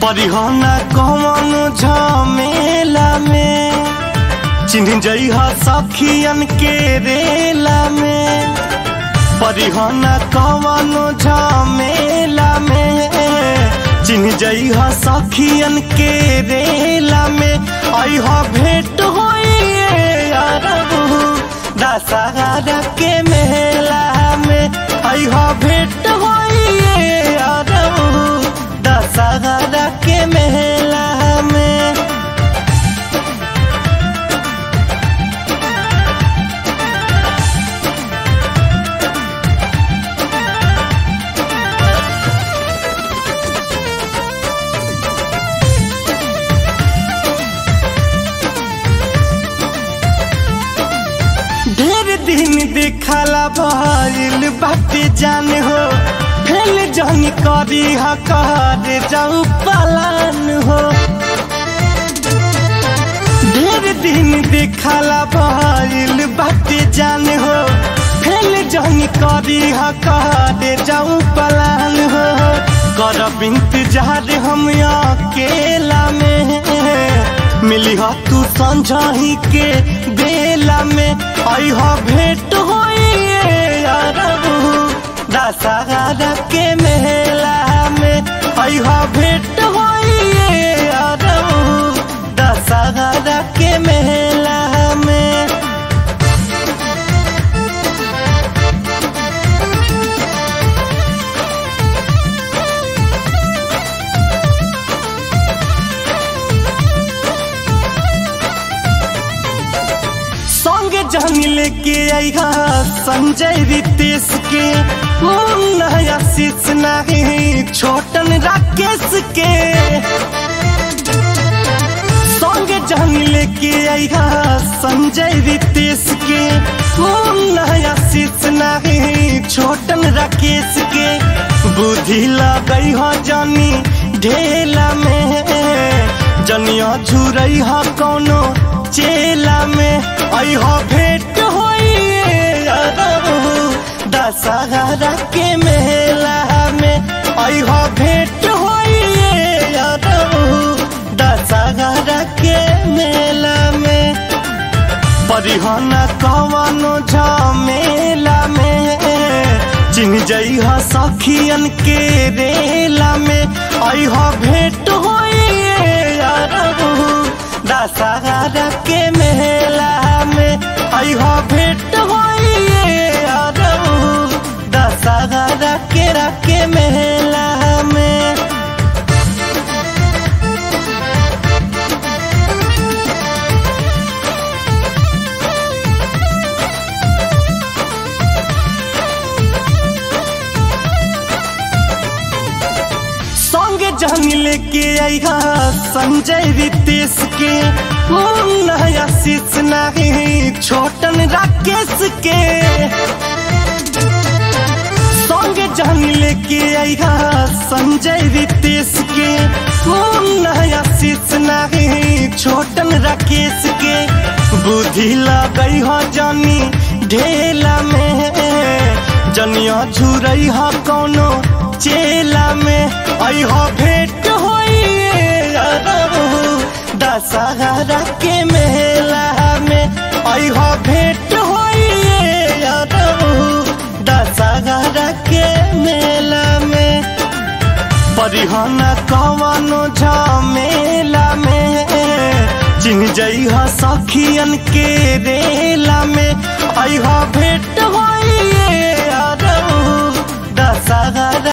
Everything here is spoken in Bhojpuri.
परिहना कौन झमेला में चिन्ह जइहा सखियन के रेला में। परिहना कौन झमेला में चिन्ह जइहा सखियन के रेला में। अइहा भेंट होइए अरबू दशहरा के मेला में। अइहा भेंट होइए अरबू दशहरा के मेला में। ढेर दिन देखला भइल बाटे जान हो, फेल जहनी करी हकार जाऊ पालन हो। ढेर दिन देखला भइल बाटे जान हो, फेल जहनी करी हकार जाऊ पालन हो। करब इंतजार हम अकेला में, मिली हा तू संझाही के बेला में। अइहा भेंट होइए अरबू दशहरा के मेला में। अइहा भेंट होइए अरबू दशहरा के मेला में। संगे जहनी लेके आइहा संजय रितेश के, मुन्ना आशीष नहीं छोटन राकेश के। संगे जहनी लेके आइहा संजय रितेश के, मुन्ना आशीष नहीं छोटन राकेश के। बुद्धि लगई हो जानी ढेला में, जनिया झुरई हा कौनो चेला में। अइहा भेंट होइए अरबू दशहरा के मेला में। अइहा भेंट होइए अरबू दशहरा के मेला में। परिहना कौन झमेला में चिन्ह जइहा सखियन के रेला में। अइहा भेंट होइए अरबू दशहरा के मेला में। अइहा भेंट होइए अरबू दशहरा के मेला में। संगे जहनी लेके आइहा संजय रितेश के, मुन्ना आशीष नहीं छोटन राकेश के। संगे जहनी लेके आइहा संजय रितेश के, मुन्ना आशीष नहीं छोटन राकेश के। बुद्धि लगई हो जानी ढेला में, जनिया झुरई हा कौनो चेला में। अइहा भेंट होइए अरबू दशहरा के मेला में। अइहा भेंट होइए अरबू दशहरा के मेला में। परिहना कौन झमेला में चिन्ह जइहा सखियन के रेला में। अइहा भेंट होइए अरबू दशहरा